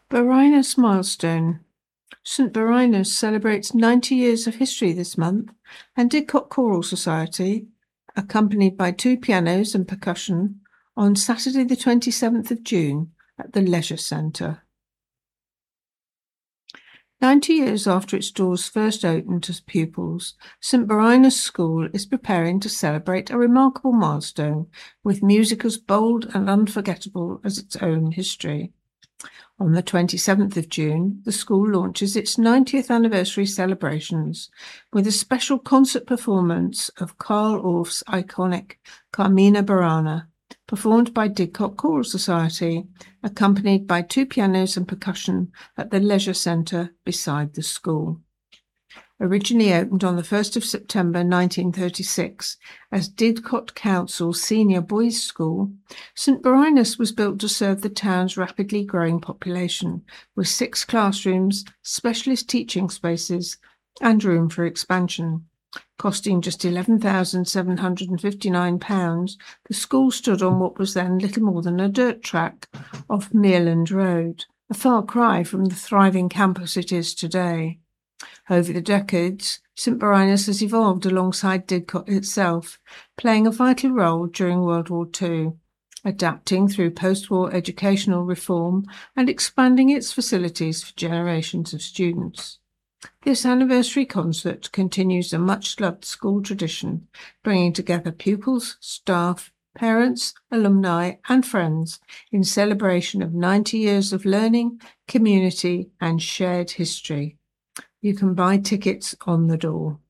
Birinus milestone. St Birinus celebrates 90 years of history this month, and Didcot Choral Society, accompanied by 2 pianos and percussion, on Saturday the 27th of June at the Leisure Centre. 90 years after its doors first opened to pupils, St Birinus School is preparing to celebrate a remarkable milestone with music as bold and unforgettable as its own history. On the 27th of June, the school launches its 90th anniversary celebrations with a special concert performance of Carl Orff's iconic Carmina Burana, performed by Didcot Choral Society, accompanied by 2 pianos and percussion at the Leisure Centre beside the school. Originally opened on the 1st of September 1936 as Didcot Council Senior Boys' School, St Birinus was built to serve the town's rapidly growing population, with 6 classrooms, specialist teaching spaces, and room for expansion. Costing just £11,759, the school stood on what was then little more than a dirt track off Mereland Road, a far cry from the thriving campus it is today. Over the decades, St Birinus has evolved alongside Didcot itself, playing a vital role during World War II, adapting through post-war educational reform and expanding its facilities for generations of students. This anniversary concert continues a much-loved school tradition, bringing together pupils, staff, parents, alumni, and friends in celebration of 90 years of learning, community, and shared history. You can buy tickets on the door.